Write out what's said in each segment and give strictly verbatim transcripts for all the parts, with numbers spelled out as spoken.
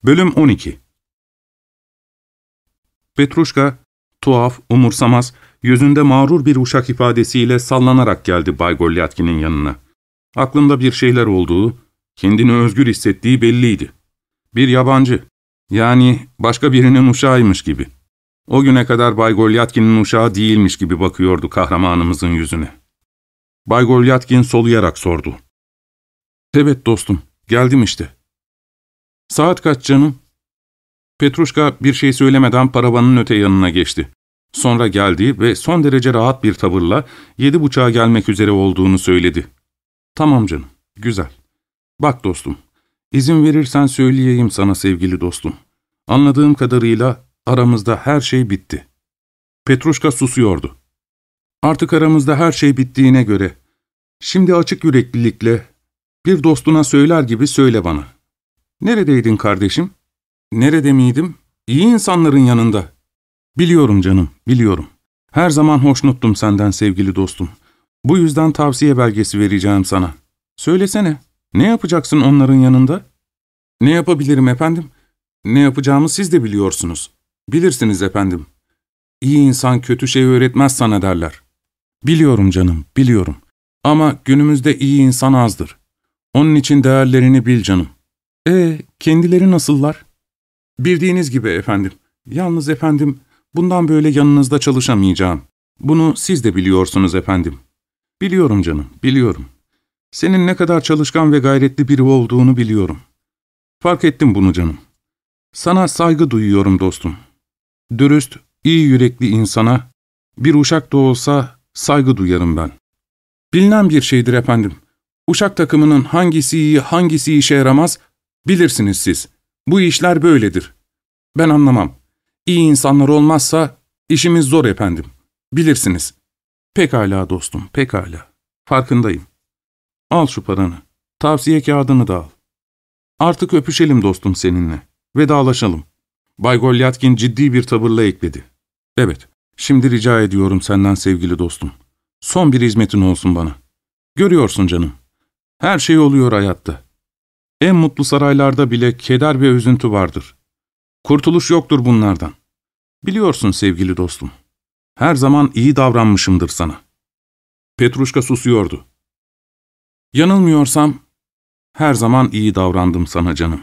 Bölüm on iki. Petruşka, tuhaf, umursamaz, yüzünde mağrur bir uşak ifadesiyle sallanarak geldi Bay Golyatkin'in yanına. Aklında bir şeyler olduğu, kendini özgür hissettiği belliydi. Bir yabancı, yani başka birinin uşağıymış gibi. O güne kadar Bay Golyatkin'in uşağı değilmiş gibi bakıyordu kahramanımızın yüzüne. Bay Golyatkin soluyarak sordu. "Evet dostum, geldim işte." "Saat kaç canım?" Petruşka bir şey söylemeden paravanın öte yanına geçti. Sonra geldi ve son derece rahat bir tavırla yedi buçuğa gelmek üzere olduğunu söyledi. "Tamam canım, güzel. Bak dostum, izin verirsen söyleyeyim sana sevgili dostum. Anladığım kadarıyla aramızda her şey bitti." Petruşka susuyordu. "Artık aramızda her şey bittiğine göre, şimdi açık yüreklilikle bir dostuna söyler gibi söyle bana. Neredeydin kardeşim?" "Nerede miydim? İyi insanların yanında." "Biliyorum canım, biliyorum. Her zaman hoşnuttum senden sevgili dostum. Bu yüzden tavsiye belgesi vereceğim sana. Söylesene, ne yapacaksın onların yanında?" "Ne yapabilirim efendim? Ne yapacağımı siz de biliyorsunuz. Bilirsiniz efendim. İyi insan kötü şey öğretmez sana derler." "Biliyorum canım, biliyorum. Ama günümüzde iyi insan azdır. Onun için değerlerini bil canım." "Ee, kendileri nasıllar?" "Bildiğiniz gibi efendim. Yalnız efendim, bundan böyle yanınızda çalışamayacağım. Bunu siz de biliyorsunuz efendim." "Biliyorum canım, biliyorum. Senin ne kadar çalışkan ve gayretli biri olduğunu biliyorum. Fark ettim bunu canım. Sana saygı duyuyorum dostum. Dürüst, iyi yürekli insana, bir uşak da olsa saygı duyarım ben. Bilinen bir şeydir efendim. Uşak takımının hangisi iyi, hangisi işe yaramaz, bilirsiniz siz. Bu işler böyledir. Ben anlamam. İyi insanlar olmazsa işimiz zor efendim. Bilirsiniz." "Pekala dostum, pekala. Farkındayım. Al şu paranı. Tavsiye kağıdını da al. Artık öpüşelim dostum seninle. Vedalaşalım." Bay Golyatkin ciddi bir tavırla ekledi. "Evet, şimdi rica ediyorum senden sevgili dostum. Son bir hizmetin olsun bana. Görüyorsun canım. Her şey oluyor hayatta. En mutlu saraylarda bile keder ve üzüntü vardır. Kurtuluş yoktur bunlardan. Biliyorsun sevgili dostum. Her zaman iyi davranmışımdır sana." Petruşka susuyordu. "Yanılmıyorsam her zaman iyi davrandım sana canım."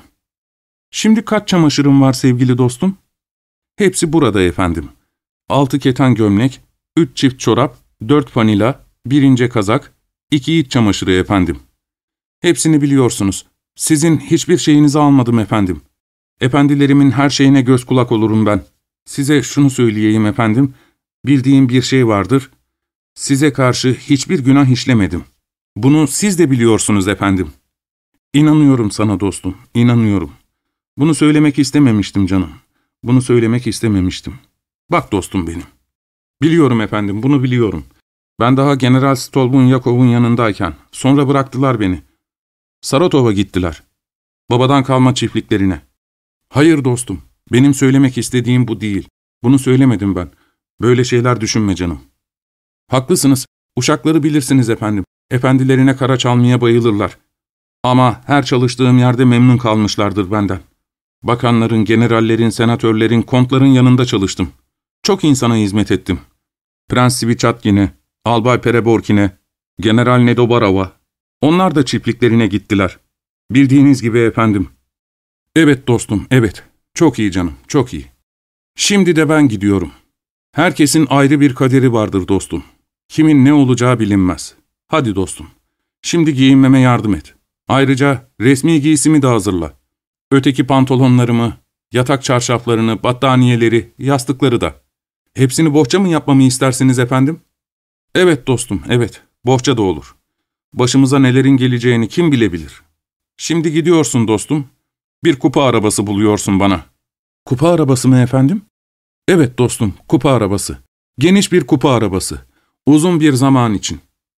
"Şimdi kaç çamaşırım var sevgili dostum?" "Hepsi burada efendim. Altı keten gömlek, üç çift çorap, dört fanila, bir ince kazak, iki iç çamaşırı efendim. Hepsini biliyorsunuz. Sizin hiçbir şeyinizi almadım efendim. Efendilerimin her şeyine göz kulak olurum ben. Size şunu söyleyeyim efendim, bildiğim bir şey vardır. Size karşı hiçbir günah işlemedim. Bunu siz de biliyorsunuz efendim." "İnanıyorum sana dostum, inanıyorum. Bunu söylemek istememiştim canım. Bunu söylemek istememiştim. Bak dostum benim. Biliyorum efendim, bunu biliyorum. Ben daha General Stolbunyakov'un yanındayken, sonra bıraktılar beni. Saratov'a gittiler. Babadan kalma çiftliklerine. Hayır dostum, benim söylemek istediğim bu değil. Bunu söylemedim ben. Böyle şeyler düşünme canım. Haklısınız, uşakları bilirsiniz efendim. Efendilerine kara çalmaya bayılırlar. Ama her çalıştığım yerde memnun kalmışlardır benden. Bakanların, generallerin, senatörlerin, kontların yanında çalıştım. Çok insana hizmet ettim. Prens Sviçatkin'e, Albay Pereborkin'e, General Nedobarov'a. Onlar da çiftliklerine gittiler. Bildiğiniz gibi efendim." "Evet dostum, evet. Çok iyi canım, çok iyi. Şimdi de ben gidiyorum. Herkesin ayrı bir kaderi vardır dostum. Kimin ne olacağı bilinmez. Hadi dostum. Şimdi giyinmeme yardım et. Ayrıca resmi giysimi de hazırla. Öteki pantolonlarımı, yatak çarşaflarını, battaniyeleri, yastıkları da. Hepsini bohça mı yapmamı istersiniz efendim?" "Evet dostum, evet. Bohça da olur. Başımıza nelerin geleceğini kim bilebilir. Şimdi gidiyorsun dostum. Bir kupa arabası buluyorsun bana." "Kupa arabası mı efendim?" "Evet dostum, kupa arabası. Geniş bir kupa arabası. Uzun bir zaman için.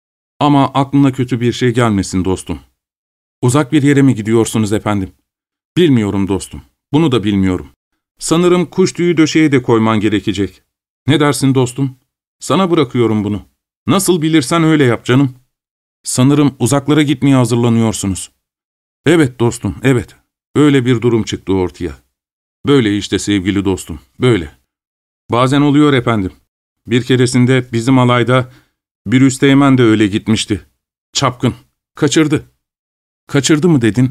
Ama aklına kötü bir şey gelmesin dostum." "Uzak bir yere mi gidiyorsunuz efendim?" "Bilmiyorum dostum. Bunu da bilmiyorum. Sanırım kuş tüyü döşeye de koyman gerekecek. Ne dersin dostum? Sana bırakıyorum bunu. Nasıl bilirsen öyle yap canım." "Sanırım uzaklara gitmeye hazırlanıyorsunuz." "Evet dostum, evet. Öyle bir durum çıktı ortaya. Böyle işte sevgili dostum, böyle. Bazen oluyor efendim. Bir keresinde bizim alayda bir üsteğmen de öyle gitmişti. Çapkın. Kaçırdı. Kaçırdı mı dedin?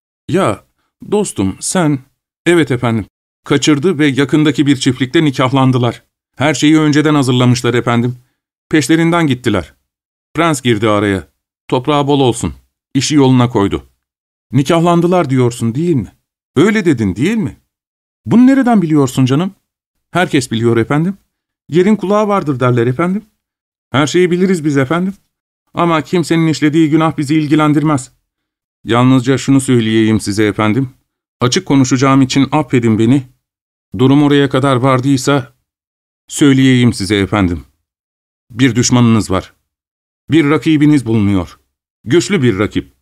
Ya dostum sen... Evet efendim. Kaçırdı ve yakındaki bir çiftlikte nikahlandılar. Her şeyi önceden hazırlamışlar efendim. Peşlerinden gittiler. Prens girdi araya. Toprağı bol olsun. İşi yoluna koydu. Nikahlandılar diyorsun değil mi? Öyle dedin değil mi? Bunu nereden biliyorsun canım? Herkes biliyor efendim. Yerin kulağı vardır derler efendim. Her şeyi biliriz biz efendim. Ama kimsenin işlediği günah bizi ilgilendirmez. Yalnızca şunu söyleyeyim size efendim. Açık konuşacağım için affedin beni. Durum oraya kadar vardıysa söyleyeyim size efendim. Bir düşmanınız var. Bir rakibiniz bulunuyor. Güçlü bir rakip.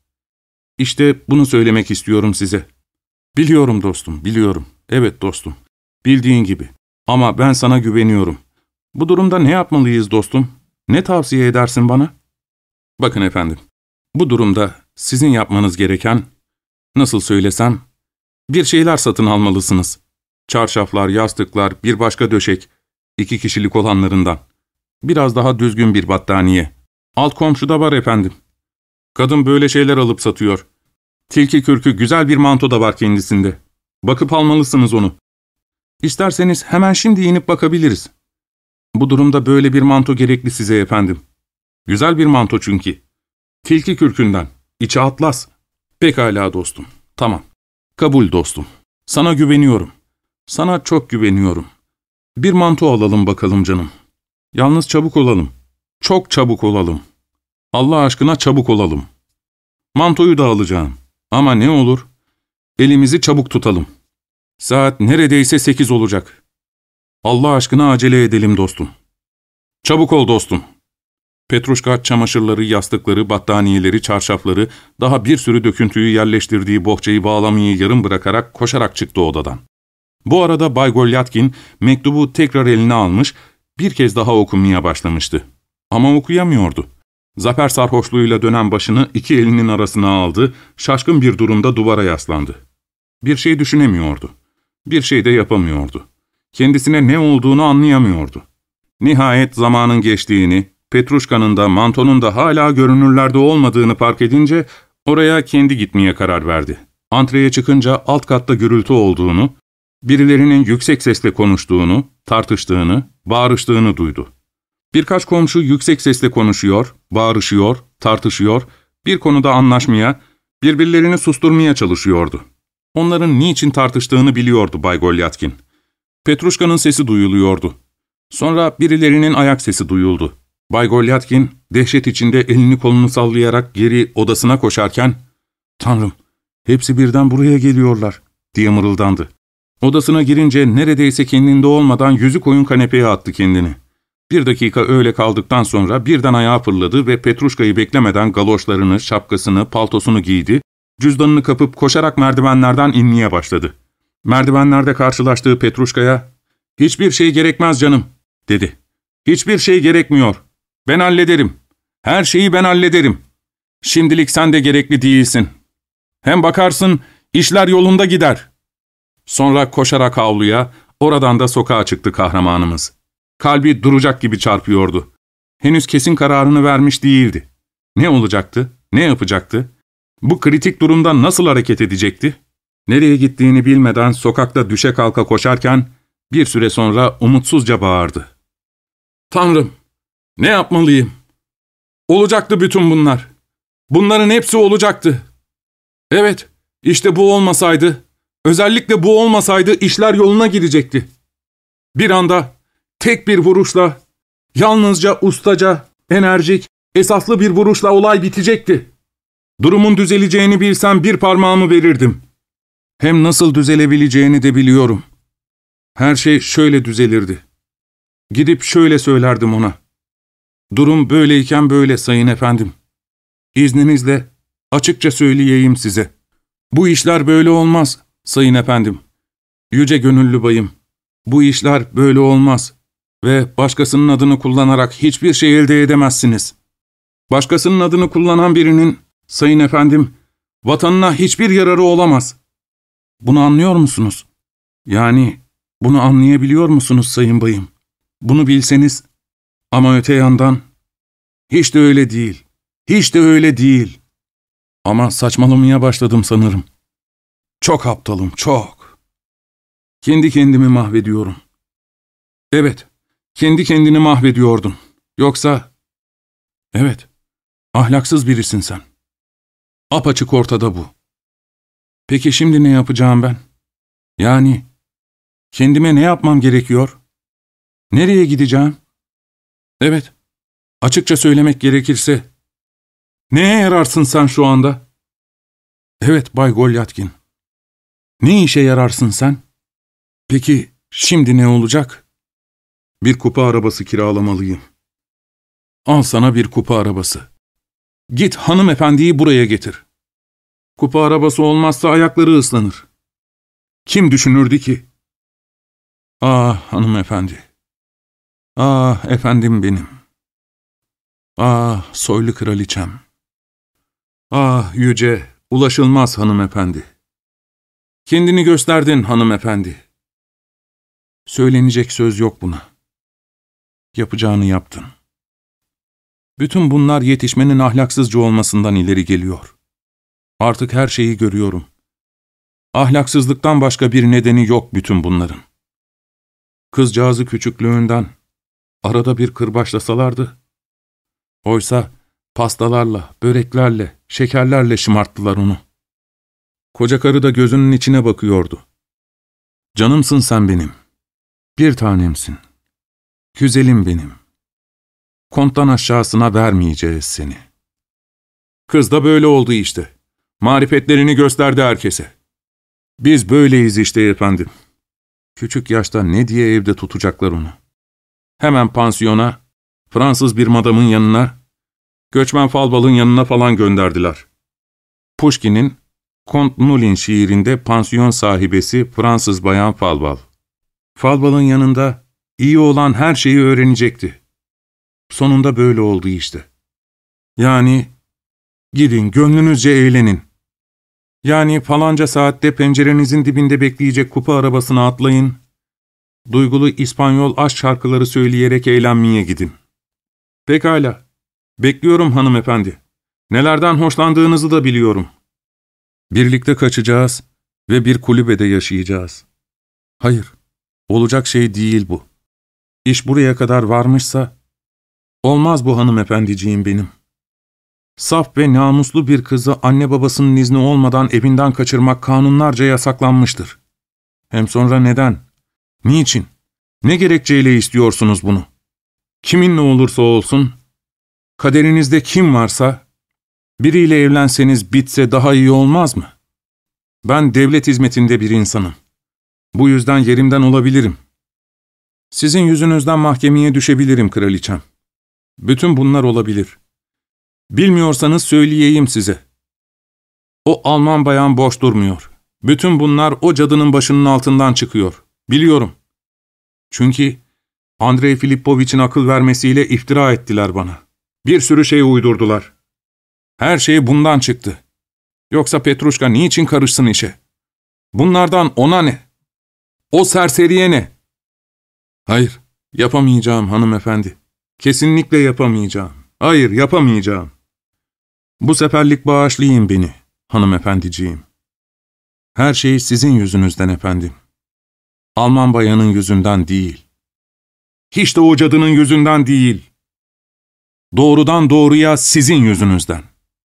İşte bunu söylemek istiyorum size. Biliyorum dostum, biliyorum. Evet dostum. Bildiğin gibi. Ama ben sana güveniyorum. Bu durumda ne yapmalıyız dostum? Ne tavsiye edersin bana? Bakın efendim. Bu durumda sizin yapmanız gereken, nasıl söylesem, bir şeyler satın almalısınız. Çarşaflar, yastıklar, bir başka döşek, iki kişilik olanlarından. Biraz daha düzgün bir battaniye. Alt komşuda var efendim. Kadın böyle şeyler alıp satıyor. Tilki kürkü güzel bir manto da var kendisinde. Bakıp almalısınız onu. İsterseniz hemen şimdi inip bakabiliriz. Bu durumda böyle bir manto gerekli size efendim. Güzel bir manto çünkü. Tilki kürkünden, içi atlas. Pekala dostum, tamam. Kabul dostum. Sana güveniyorum. Sana çok güveniyorum. Bir manto alalım bakalım canım. Yalnız çabuk olalım. Çok çabuk olalım. Allah aşkına çabuk olalım. Mantoyu da alacağım. Ama ne olur? Elimizi çabuk tutalım. Saat neredeyse sekiz olacak. Allah aşkına acele edelim dostum. Çabuk ol dostum. Petruşka çamaşırları, yastıkları, battaniyeleri, çarşafları, daha bir sürü döküntüyü yerleştirdiği bohçayı bağlamayı yarım bırakarak koşarak çıktı odadan. Bu arada Bay Golyatkin mektubu tekrar eline almış, bir kez daha okumaya başlamıştı. Ama okuyamıyordu. Zafer sarhoşluğuyla dönen başını iki elinin arasına aldı, şaşkın bir durumda duvara yaslandı. Bir şey düşünemiyordu. Bir şey de yapamıyordu. Kendisine ne olduğunu anlayamıyordu. Nihayet zamanın geçtiğini, Petruşka'nın da mantonun da hala görünürlerde olmadığını fark edince oraya kendi gitmeye karar verdi. Antreye çıkınca alt katta gürültü olduğunu, birilerinin yüksek sesle konuştuğunu, tartıştığını, bağırıştığını duydu. Birkaç komşu yüksek sesle konuşuyor, bağırışıyor, tartışıyor, bir konuda anlaşmaya, birbirlerini susturmaya çalışıyordu. Onların niçin tartıştığını biliyordu Bay Golyatkin. Petruşka'nın sesi duyuluyordu. Sonra birilerinin ayak sesi duyuldu. Bay Golyatkin dehşet içinde elini kolunu sallayarak geri odasına koşarken ''Tanrım, hepsi birden buraya geliyorlar.'' diye mırıldandı. Odasına girince neredeyse kendinde olmadan yüzü koyun kanepeye attı kendini. Bir dakika öyle kaldıktan sonra birden ayağa fırladı ve Petruşka'yı beklemeden galoşlarını, şapkasını, paltosunu giydi, cüzdanını kapıp koşarak merdivenlerden inmeye başladı. Merdivenlerde karşılaştığı Petruşka'ya ''Hiçbir şey gerekmez canım.'' dedi. ''Hiçbir şey gerekmiyor. Ben hallederim. Her şeyi ben hallederim. Şimdilik sen de gerekli değilsin. Hem bakarsın işler yolunda gider.'' Sonra koşarak avluya, oradan da sokağa çıktı kahramanımız. Kalbi duracak gibi çarpıyordu. Henüz kesin kararını vermiş değildi. Ne olacaktı? Ne yapacaktı? Bu kritik durumda nasıl hareket edecekti? Nereye gittiğini bilmeden sokakta düşe kalka koşarken bir süre sonra umutsuzca bağırdı. ''Tanrım, ne yapmalıyım? Olacaktı bütün bunlar. Bunların hepsi olacaktı. Evet, işte bu olmasaydı, özellikle bu olmasaydı işler yoluna girecekti. Bir anda, tek bir vuruşla, yalnızca ustaca, enerjik, esaslı bir vuruşla olay bitecekti. Durumun düzeleceğini bilsem bir parmağımı verirdim. Hem nasıl düzelebileceğini de biliyorum. Her şey şöyle düzelirdi. Gidip şöyle söylerdim ona. Durum böyleyken böyle sayın efendim. İzninizle açıkça söyleyeyim size. Bu işler böyle olmaz sayın efendim. Yüce gönüllü bayım. Bu işler böyle olmaz. Ve başkasının adını kullanarak hiçbir şey elde edemezsiniz. Başkasının adını kullanan birinin, sayın efendim, vatanına hiçbir yararı olamaz. Bunu anlıyor musunuz? Yani bunu anlayabiliyor musunuz sayın bayım? Bunu bilseniz ama öte yandan hiç de öyle değil. Hiç de öyle değil. Ama saçmalamaya başladım sanırım. Çok aptalım, çok. Kendi kendimi mahvediyorum. Evet, kendi kendini mahvediyordun. Yoksa... Evet, ahlaksız birisin sen. Apaçık ortada bu. Peki şimdi ne yapacağım ben? Yani, kendime ne yapmam gerekiyor? Nereye gideceğim? Evet, açıkça söylemek gerekirse, neye yararsın sen şu anda? Evet Bay Golyatkin. Ne işe yararsın sen? Peki, şimdi ne olacak? Bir kupa arabası kiralamalıyım. Al sana bir kupa arabası. Git hanımefendiyi buraya getir. Kupa arabası olmazsa ayakları ıslanır. Kim düşünürdü ki? Ah hanımefendi. Ah efendim benim. Ah soylu kraliçem. Ah yüce, ulaşılmaz hanımefendi. Kendini gösterdin hanımefendi. Söylenecek söz yok buna. Yapacağını yaptın. Bütün bunlar yetişmenin ahlaksızca olmasından ileri geliyor. Artık her şeyi görüyorum. Ahlaksızlıktan başka bir nedeni yok bütün bunların. Kızcağızı küçüklüğünden arada bir kırbaçlasalardı, oysa pastalarla, böreklerle, şekerlerle şımarttılar onu. Koca karı da gözünün içine bakıyordu. Canımsın sen benim, bir tanemsin, güzelim benim. Konttan aşağısına vermeyeceğiz seni. Kız da böyle oldu işte. Marifetlerini gösterdi herkese. Biz böyleyiz işte efendim. Küçük yaşta ne diye evde tutacaklar onu. Hemen pansiyona, Fransız bir madamın yanına, göçmen falbalın yanına falan gönderdiler. Pushkin'in Kont Nulin şiirinde pansiyon sahibesi Fransız bayan falbal. Falbalın yanında iyi olan her şeyi öğrenecekti. Sonunda böyle oldu işte. Yani gidin gönlünüzce eğlenin. Yani falanca saatte pencerenizin dibinde bekleyecek kupa arabasına atlayın, duygulu İspanyol aşk şarkıları söyleyerek eğlenmeye gidin. Pekala, bekliyorum hanımefendi. Nelerden hoşlandığınızı da biliyorum. Birlikte kaçacağız ve bir kulübede yaşayacağız. Hayır, olacak şey değil bu. İş buraya kadar varmışsa, olmaz bu hanımefendiciğim benim. Saf ve namuslu bir kızı anne babasının izni olmadan evinden kaçırmak kanunlarca yasaklanmıştır. Hem sonra neden? Niçin? Ne gerekçeyle istiyorsunuz bunu? Kiminle olursa olsun, kaderinizde kim varsa, biriyle evlenseniz bitse daha iyi olmaz mı? Ben devlet hizmetinde bir insanım. Bu yüzden yerimden olabilirim. Sizin yüzünüzden mahkemeye düşebilirim kraliçem. Bütün bunlar olabilir. Bilmiyorsanız söyleyeyim size. O Alman bayan boş durmuyor. Bütün bunlar o cadının başının altından çıkıyor. Biliyorum. Çünkü Andrei Filipovich'in akıl vermesiyle iftira ettiler bana. Bir sürü şey uydurdular. Her şey bundan çıktı. Yoksa Petruşka niçin karışsın işe? Bunlardan ona ne? O serseriye ne? Hayır, yapamayacağım hanımefendi. Kesinlikle yapamayacağım. Hayır, yapamayacağım. Bu seferlik bağışlayın beni, hanımefendiciğim. Her şey sizin yüzünüzden efendim. Alman bayanın yüzünden değil. Hiç de o cadının yüzünden değil. Doğrudan doğruya sizin yüzünüzden.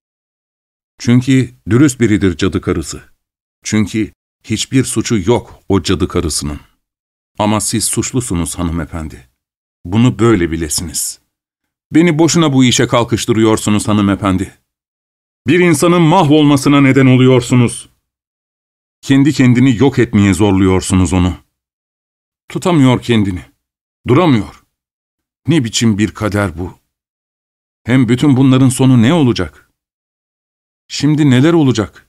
Çünkü dürüst biridir cadı karısı. Çünkü hiçbir suçu yok o cadı karısının. Ama siz suçlusunuz hanımefendi. Bunu böyle bilesiniz. Beni boşuna bu işe kalkıştırıyorsunuz hanımefendi. Bir insanın mahvolmasına neden oluyorsunuz. Kendi kendini yok etmeye zorluyorsunuz onu. Tutamıyor kendini. Duramıyor. Ne biçim bir kader bu? Hem bütün bunların sonu ne olacak? Şimdi neler olacak?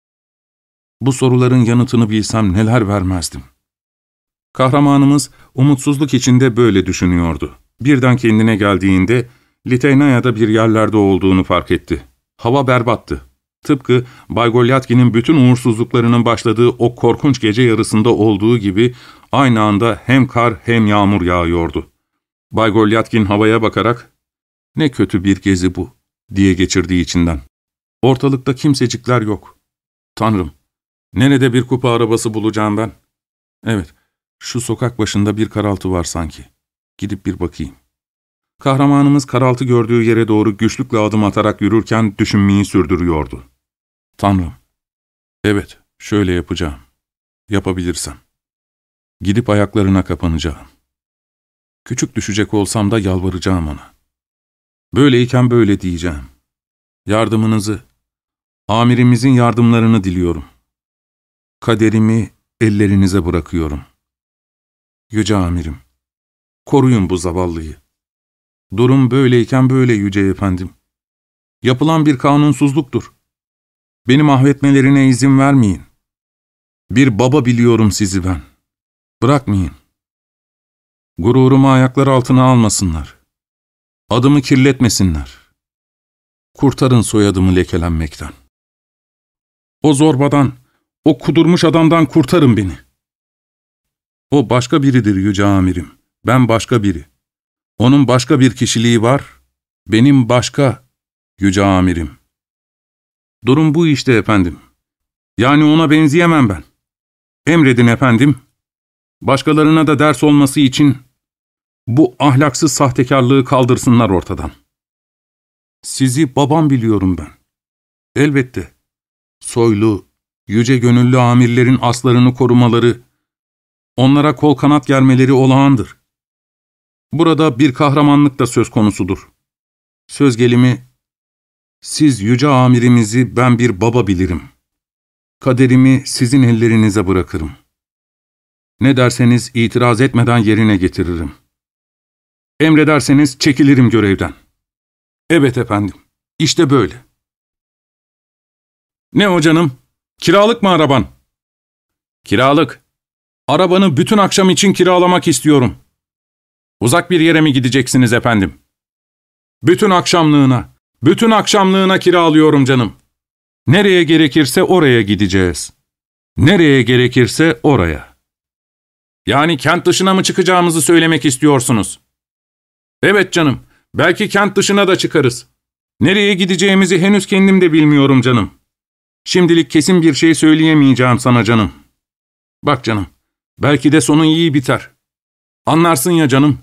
Bu soruların yanıtını bilsem neler vermezdim. Kahramanımız umutsuzluk içinde böyle düşünüyordu. Birden kendine geldiğinde Liteynaya'da bir yerlerde olduğunu fark etti. Hava berbattı. Tıpkı Bay Golyatkin'in bütün uğursuzluklarının başladığı o korkunç gece yarısında olduğu gibi aynı anda hem kar hem yağmur yağıyordu. Bay Golyatkin havaya bakarak ''Ne kötü bir gezi bu'' diye geçirdiği içinden. ''Ortalıkta kimsecikler yok. Tanrım, nerede bir kupa arabası bulacağım ben? Evet, şu sokak başında bir karaltı var sanki. Gidip bir bakayım.'' Kahramanımız karaltı gördüğü yere doğru güçlükle adım atarak yürürken düşünmeyi sürdürüyordu. ''Tanrım, evet, şöyle yapacağım. Yapabilirsem. Gidip ayaklarına kapanacağım. Küçük düşecek olsam da yalvaracağım ona. Böyleyken böyle diyeceğim. Yardımınızı, amirimizin yardımlarını diliyorum. Kaderimi ellerinize bırakıyorum. Yüce amirim, koruyun bu zavallıyı. Durum böyleyken böyle yüce efendim. Yapılan bir kanunsuzluktur. Beni mahvetmelerine izin vermeyin. Bir baba biliyorum sizi ben. Bırakmayın. Gururumu ayaklar altına almasınlar. Adımı kirletmesinler. Kurtarın soyadımı lekelenmekten. O zorbadan, o kudurmuş adamdan kurtarın beni. O başka biridir yüce amirim. Ben başka biri. Onun başka bir kişiliği var. Benim başka yüce amirim. Durum bu işte efendim. Yani ona benzeyemem ben. Emredin efendim. Başkalarına da ders olması için bu ahlaksız sahtekarlığı kaldırsınlar ortadan. Sizi babam biliyorum ben. Elbette. Soylu, yüce gönüllü amirlerin aslarını korumaları, onlara kol kanat germeleri olağandır. Burada bir kahramanlık da söz konusudur. Söz gelimi, siz yüce amirimizi ben bir baba bilirim. Kaderimi sizin ellerinize bırakırım. Ne derseniz itiraz etmeden yerine getiririm. Emrederseniz çekilirim görevden. Evet efendim, işte böyle. Ne o canım? Kiralık mı araban? Kiralık. Arabanı bütün akşam için kiralamak istiyorum. Uzak bir yere mi gideceksiniz efendim? Bütün akşamlığına, bütün akşamlığına kiralıyorum canım. Nereye gerekirse oraya gideceğiz. Nereye gerekirse oraya. Yani kent dışına mı çıkacağımızı söylemek istiyorsunuz? Evet canım, belki kent dışına da çıkarız. Nereye gideceğimizi henüz kendim de bilmiyorum canım. Şimdilik kesin bir şey söyleyemeyeceğim sana canım. Bak canım, belki de sonu iyi biter. Anlarsın ya canım.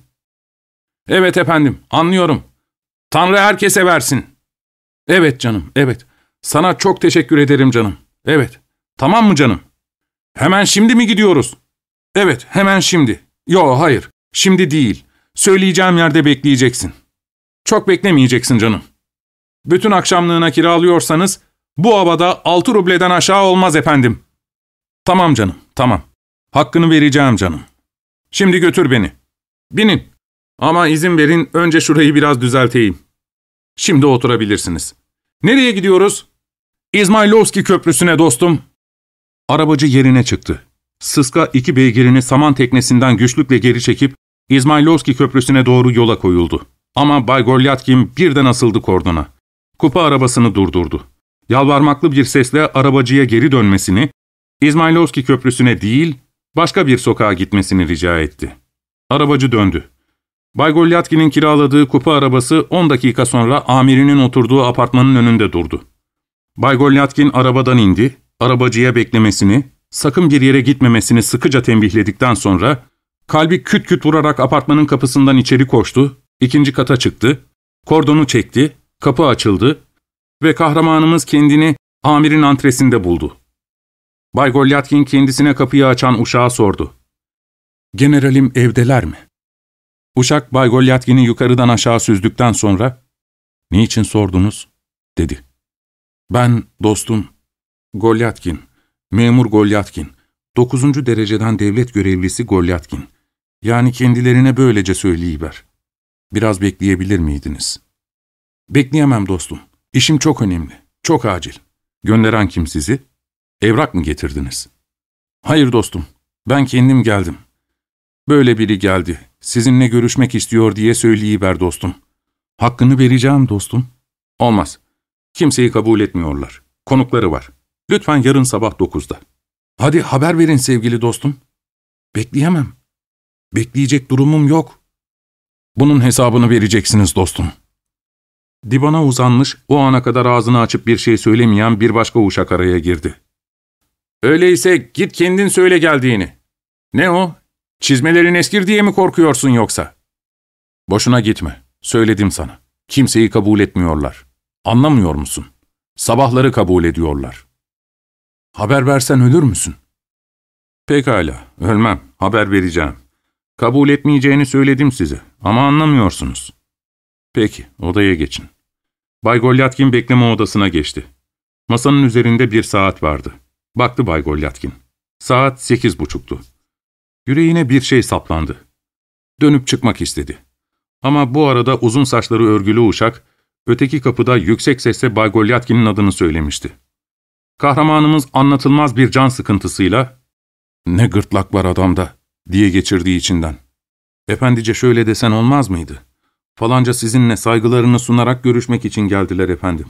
Evet efendim, anlıyorum. Tanrı herkese versin. Evet canım, evet. Sana çok teşekkür ederim canım. Evet, tamam mı canım? Hemen şimdi mi gidiyoruz? Evet, hemen şimdi. Yo, hayır, şimdi değil. Söyleyeceğim yerde bekleyeceksin. Çok beklemeyeceksin canım. Bütün akşamlığına kiralıyorsanız, bu havada altı rubleden aşağı olmaz efendim. Tamam canım, tamam. Hakkını vereceğim canım. Şimdi götür beni. Binin. Ama izin verin, önce şurayı biraz düzelteyim. Şimdi oturabilirsiniz. Nereye gidiyoruz? İzmaylovski Köprüsü'ne dostum. Arabacı yerine çıktı. Sıska iki beygirini saman teknesinden güçlükle geri çekip İzmaylovski Köprüsü'ne doğru yola koyuldu. Ama Bay Golyatkin birden asıldı kordona. Kupa arabasını durdurdu. Yalvarmaklı bir sesle arabacıya geri dönmesini, İzmaylovski Köprüsü'ne değil, başka bir sokağa gitmesini rica etti. Arabacı döndü. Bay Golyatkin'in kiraladığı kupa arabası on dakika sonra amirinin oturduğu apartmanın önünde durdu. Bay Golyatkin arabadan indi, arabacıya beklemesini, sakın bir yere gitmemesini sıkıca tembihledikten sonra, kalbi küt küt vurarak apartmanın kapısından içeri koştu, ikinci kata çıktı, kordonu çekti, kapı açıldı ve kahramanımız kendini amirin antresinde buldu. Bay Golyatkin kendisine kapıyı açan uşağa sordu. ''Generalim evdeler mi?'' Uşak Bay Golyatkin'i yukarıdan aşağı süzdükten sonra ''Niçin sordunuz?'' dedi. ''Ben dostum Golyatkin, memur Golyatkin, dokuzuncu dereceden devlet görevlisi Golyatkin. Yani kendilerine böylece söyleyiver. Biraz bekleyebilir miydiniz?'' ''Bekleyemem dostum. İşim çok önemli, çok acil. Gönderen kim sizi? Evrak mı getirdiniz?'' ''Hayır dostum, ben kendim geldim. Böyle biri geldi, sizinle görüşmek istiyor diye söyleyiver dostum. Hakkını vereceğim dostum.'' ''Olmaz, kimseyi kabul etmiyorlar. Konukları var. Lütfen yarın sabah dokuzda. Hadi haber verin sevgili dostum. Bekleyemem. Bekleyecek durumum yok. Bunun hesabını vereceksiniz dostum. Divana uzanmış, o ana kadar ağzını açıp bir şey söylemeyen bir başka uşak araya girdi. Öyleyse git kendin söyle geldiğini. Ne o? Çizmelerin eskir diye mi korkuyorsun yoksa? Boşuna gitme. Söyledim sana. Kimseyi kabul etmiyorlar. Anlamıyor musun? Sabahları kabul ediyorlar. Haber versen ölür müsün? Pekala, ölmem. Haber vereceğim. Kabul etmeyeceğini söyledim size ama anlamıyorsunuz. Peki, odaya geçin. Bay Golyatkin bekleme odasına geçti. Masanın üzerinde bir saat vardı. Baktı Bay Golyatkin. Saat sekiz buçuktu. Yüreğine bir şey saplandı. Dönüp çıkmak istedi. Ama bu arada uzun saçları örgülü uşak, öteki kapıda yüksek sesle Bay Golyatkin'in adını söylemişti. Kahramanımız anlatılmaz bir can sıkıntısıyla, ''Ne gırtlak var adamda'' diye geçirdiği içinden. ''Efendice şöyle desen olmaz mıydı? Falanca sizinle saygılarını sunarak görüşmek için geldiler efendim.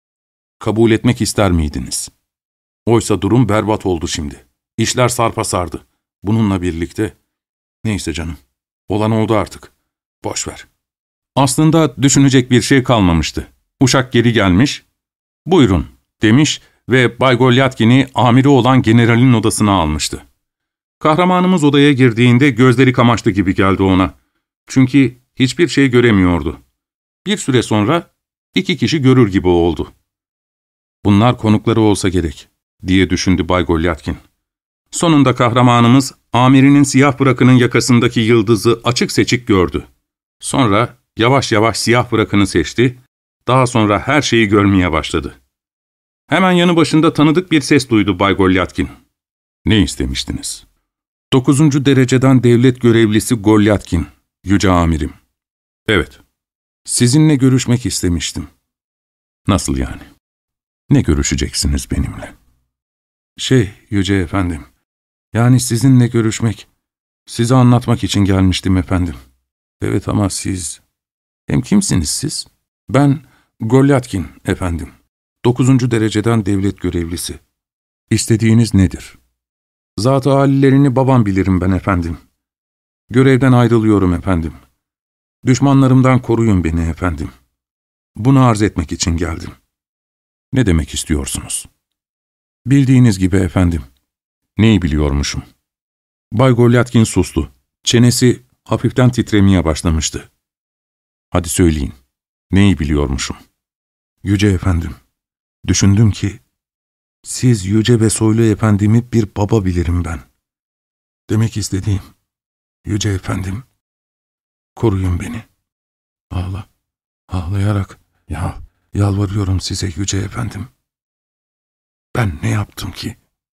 Kabul etmek ister miydiniz? Oysa durum berbat oldu şimdi. İşler sarpa sardı. Bununla birlikte... Neyse canım, olan oldu artık. Boş ver.'' Aslında düşünecek bir şey kalmamıştı. Uşak geri gelmiş, ''Buyurun'' demiş ve Bay Golyatkin'i amiri olan generalin odasına almıştı. Kahramanımız odaya girdiğinde gözleri kamaştı gibi geldi ona. Çünkü hiçbir şey göremiyordu. Bir süre sonra iki kişi görür gibi oldu. ''Bunlar konukları olsa gerek'' diye düşündü Bay Golyatkin. Sonunda kahramanımız amirinin siyah bırakının yakasındaki yıldızı açık seçik gördü. Sonra yavaş yavaş siyah bırakını seçti, daha sonra her şeyi görmeye başladı. Hemen yanı başında tanıdık bir ses duydu Bay Golyatkin. ''Ne istemiştiniz?'' Dokuzuncu dereceden devlet görevlisi Golyatkin, yüce amirim. ''Evet, sizinle görüşmek istemiştim.'' ''Nasıl yani? Ne görüşeceksiniz benimle?'' ''Şey, yüce efendim, yani sizinle görüşmek, size anlatmak için gelmiştim efendim. Evet ama siz, hem kimsiniz siz?'' ''Ben Golyatkin efendim, dokuzuncu dereceden devlet görevlisi. İstediğiniz nedir?'' ''Zat-ı halilerini babam bilirim ben efendim. Görevden ayrılıyorum efendim. Düşmanlarımdan koruyun beni efendim. Bunu arz etmek için geldim.'' ''Ne demek istiyorsunuz?'' ''Bildiğiniz gibi efendim.'' ''Neyi biliyormuşum?'' Bay Golyatkin sustu. Çenesi hafiften titremeye başlamıştı. ''Hadi söyleyin, neyi biliyormuşum?'' ''Yüce efendim, düşündüm ki, siz yüce ve soylu efendimi bir baba bilirim ben. Demek istediğim, yüce efendim, koruyun beni. Ağla, ağlayarak, ya, yalvarıyorum size yüce efendim. Ben ne yaptım ki?''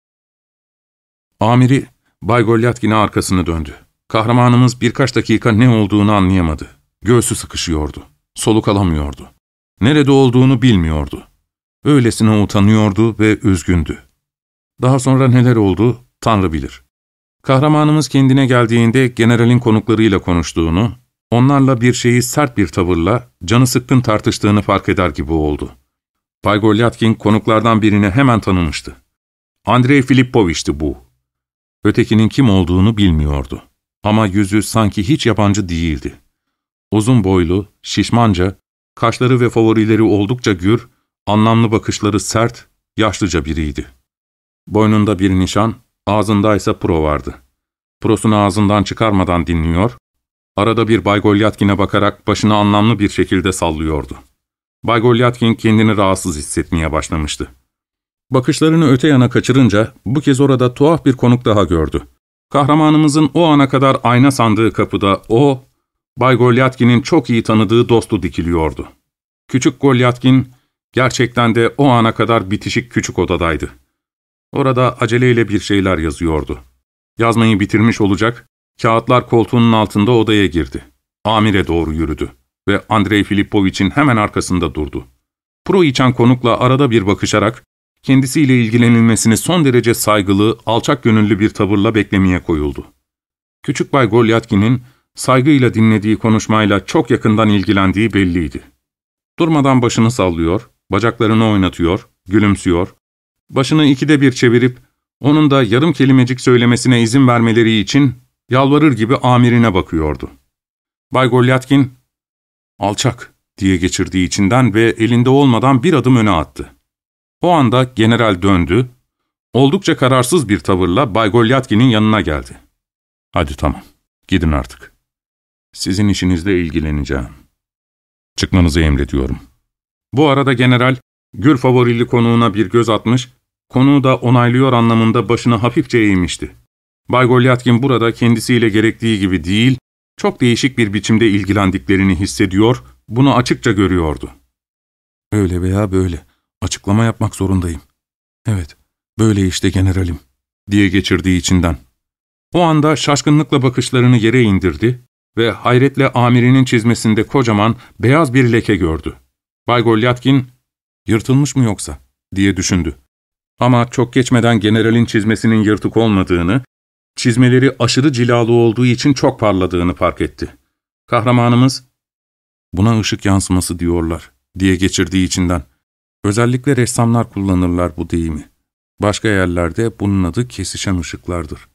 Amiri, Bay Golyatkin'e arkasını döndü. Kahramanımız birkaç dakika ne olduğunu anlayamadı. Göğsü sıkışıyordu, soluk alamıyordu. Nerede olduğunu bilmiyordu. Öylesine utanıyordu ve üzgündü. Daha sonra neler oldu, Tanrı bilir. Kahramanımız kendine geldiğinde generalin konuklarıyla konuştuğunu, onlarla bir şeyi sert bir tavırla, canı sıkkın tartıştığını fark eder gibi oldu. Bay Golyatkin konuklardan birini hemen tanımıştı. Andrei Filipovich'ti bu. Ötekinin kim olduğunu bilmiyordu. Ama yüzü sanki hiç yabancı değildi. Uzun boylu, şişmanca, kaşları ve favorileri oldukça gür, anlamlı bakışları sert, yaşlıca biriydi. Boynunda bir nişan, ağzındaysa pro vardı. Prosunu ağzından çıkarmadan dinliyor, arada bir Bay Golyatkin'e bakarak başını anlamlı bir şekilde sallıyordu. Bay Golyatkin kendini rahatsız hissetmeye başlamıştı. Bakışlarını öte yana kaçırınca bu kez orada tuhaf bir konuk daha gördü. Kahramanımızın o ana kadar ayna sandığı kapıda o, Bay Golyatkin'in çok iyi tanıdığı dostu dikiliyordu. Küçük Golyatkin, gerçekten de o ana kadar bitişik küçük odadaydı. Orada aceleyle bir şeyler yazıyordu. Yazmayı bitirmiş olacak, kağıtlar koltuğunun altında odaya girdi. Amire doğru yürüdü ve Andrei Filipovich'in hemen arkasında durdu. Pro içen konukla arada bir bakışarak, kendisiyle ilgilenilmesini son derece saygılı, alçak gönüllü bir tavırla beklemeye koyuldu. Küçük Bay Golyatkin'in saygıyla dinlediği konuşmayla çok yakından ilgilendiği belliydi. Durmadan başını sallıyor, bacaklarını oynatıyor, gülümsüyor, başını ikide bir çevirip onun da yarım kelimecik söylemesine izin vermeleri için yalvarır gibi amirine bakıyordu. Bay Golyatkin, "Alçak!" diye geçirdiği içinden ve elinde olmadan bir adım öne attı. O anda general döndü, oldukça kararsız bir tavırla Bay Golyatkin'in yanına geldi. "Hadi tamam, gidin artık. Sizin işinizle ilgileneceğim. Çıkmanızı emrediyorum." Bu arada general, gür favorili konuğuna bir göz atmış, konuğu da onaylıyor anlamında başını hafifçe eğmişti. Bay Golyatkin burada kendisiyle gerektiği gibi değil, çok değişik bir biçimde ilgilendiklerini hissediyor, bunu açıkça görüyordu. "Öyle veya böyle, açıklama yapmak zorundayım. Evet, böyle işte generalim," diye geçirdiği içinden. O anda şaşkınlıkla bakışlarını yere indirdi ve hayretle amirinin çizmesinde kocaman, beyaz bir leke gördü. Bay Golyatkin, "Yırtılmış mı yoksa?" diye düşündü. Ama çok geçmeden generalin çizmesinin yırtık olmadığını, çizmeleri aşırı cilalı olduğu için çok parladığını fark etti. Kahramanımız, "Buna ışık yansıması diyorlar," diye geçirdiği içinden. Özellikle ressamlar kullanırlar bu deyimi. Başka yerlerde bunun adı kesişen ışıklardır.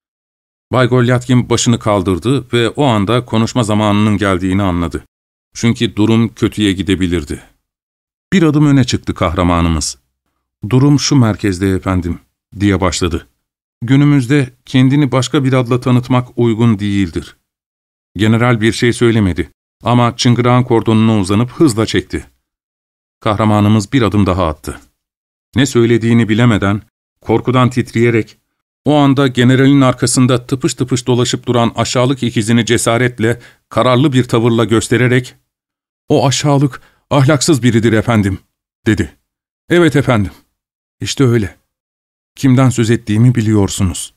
Bay Golyatkin başını kaldırdı ve o anda konuşma zamanının geldiğini anladı. Çünkü durum kötüye gidebilirdi. Bir adım öne çıktı kahramanımız. "Durum şu merkezde efendim," diye başladı. "Günümüzde kendini başka bir adla tanıtmak uygun değildir." General bir şey söylemedi ama çıngırağın kordonuna uzanıp hızla çekti. Kahramanımız bir adım daha attı. Ne söylediğini bilemeden, korkudan titreyerek, o anda generalin arkasında tıpış tıpış dolaşıp duran aşağılık ikizini cesaretle, kararlı bir tavırla göstererek, "O aşağılık, ahlaksız biridir efendim," dedi. "Evet efendim, işte öyle. Kimden söz ettiğimi biliyorsunuz."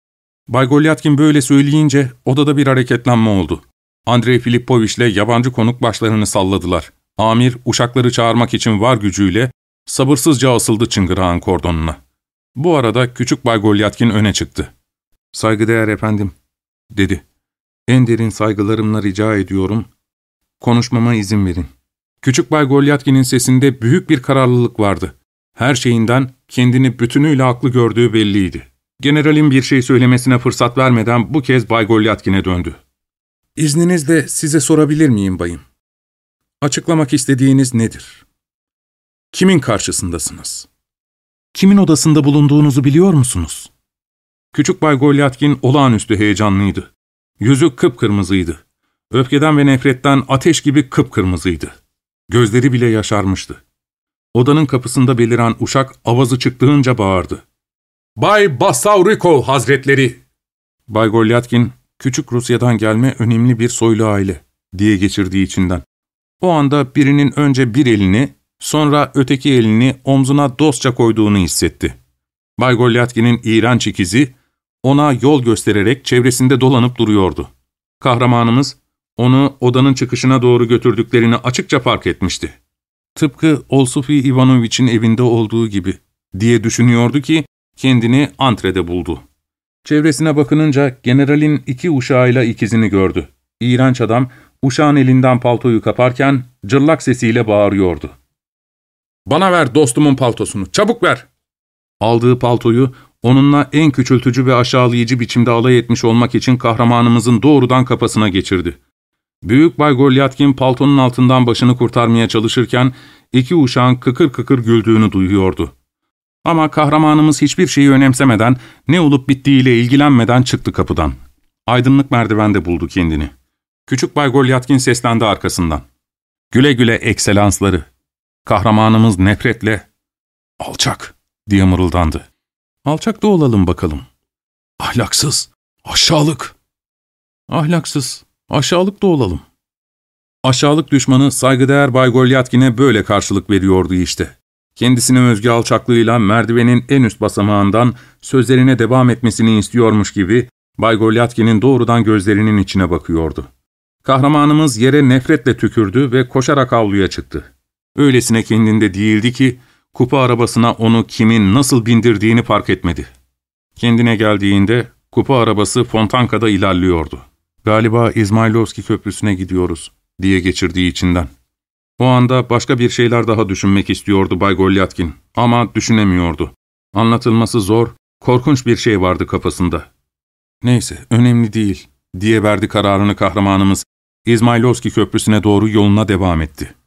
Bay Golyatkin böyle söyleyince odada bir hareketlenme oldu. Andrei Filipoviç'le yabancı konuk başlarını salladılar. Amir, uşakları çağırmak için var gücüyle sabırsızca asıldı çıngırağın kordonuna. Bu arada küçük Bay Golyatkin öne çıktı. "Saygıdeğer efendim," dedi. "En derin saygılarımla rica ediyorum. Konuşmama izin verin." Küçük Bay Golyatkin'in sesinde büyük bir kararlılık vardı. Her şeyinden kendini bütünüyle haklı gördüğü belliydi. Generalin bir şey söylemesine fırsat vermeden bu kez Bay Golyatkin'e döndü. "İzninizle size sorabilir miyim bayım? Açıklamak istediğiniz nedir? Kimin karşısındasınız? Kimin odasında bulunduğunuzu biliyor musunuz?" Küçük Bay Golyatkin olağanüstü heyecanlıydı. Yüzü kıpkırmızıydı. Öfkeden ve nefretten ateş gibi kıpkırmızıydı. Gözleri bile yaşarmıştı. Odanın kapısında beliren uşak avazı çıktığınca bağırdı. "Bay Basauriko Hazretleri!" Bay Golyatkin, "Küçük Rusya'dan gelme önemli bir soylu aile," diye geçirdiği içinden. O anda birinin önce bir elini, sonra öteki elini omzuna dostça koyduğunu hissetti. Bay Golyatkin'in iğrenç ikizi, ona yol göstererek çevresinde dolanıp duruyordu. Kahramanımız, onu odanın çıkışına doğru götürdüklerini açıkça fark etmişti. Tıpkı Olsufi Ivanoviç'in evinde olduğu gibi diye düşünüyordu ki kendini antrede buldu. Çevresine bakınınca generalin iki uşağıyla ikizini gördü. İğrenç adam uşağın elinden paltoyu kaparken cırlak sesiyle bağırıyordu. "Bana ver dostumun paltosunu, çabuk ver!" Aldığı paltoyu onunla en küçültücü ve aşağılayıcı biçimde alay etmiş olmak için kahramanımızın doğrudan kafasına geçirdi. Büyük Bay Golyatkin paltonun altından başını kurtarmaya çalışırken iki uşağın kıkır kıkır güldüğünü duyuyordu. Ama kahramanımız hiçbir şeyi önemsemeden, ne olup bittiğiyle ilgilenmeden çıktı kapıdan. Aydınlık merdivende buldu kendini. Küçük Bay Golyatkin seslendi arkasından. "Güle güle ekselansları." Kahramanımız nefretle, "Alçak!" diye mırıldandı. "Alçak da olalım bakalım." "Ahlaksız, aşağılık!" "Ahlaksız, aşağılık da olalım." Aşağılık düşmanı saygıdeğer Bay Golyatkin'e böyle karşılık veriyordu işte. Kendisine özgü alçaklığıyla merdivenin en üst basamağından sözlerine devam etmesini istiyormuş gibi Bay Golyatkin'in doğrudan gözlerinin içine bakıyordu. Kahramanımız yere nefretle tükürdü ve koşarak avluya çıktı. Öylesine kendinde değildi ki kupa arabasına onu kimin nasıl bindirdiğini fark etmedi. Kendine geldiğinde kupa arabası Fontanka'da ilerliyordu. "Galiba İzmailovski Köprüsü'ne gidiyoruz," diye geçirdiği içinden. O anda başka bir şeyler daha düşünmek istiyordu Bay Golyatkin ama düşünemiyordu. Anlatılması zor, korkunç bir şey vardı kafasında. ''Neyse, önemli değil.'' diye verdi kararını kahramanımız. İzmaylovski Köprüsü'ne doğru yoluna devam etti.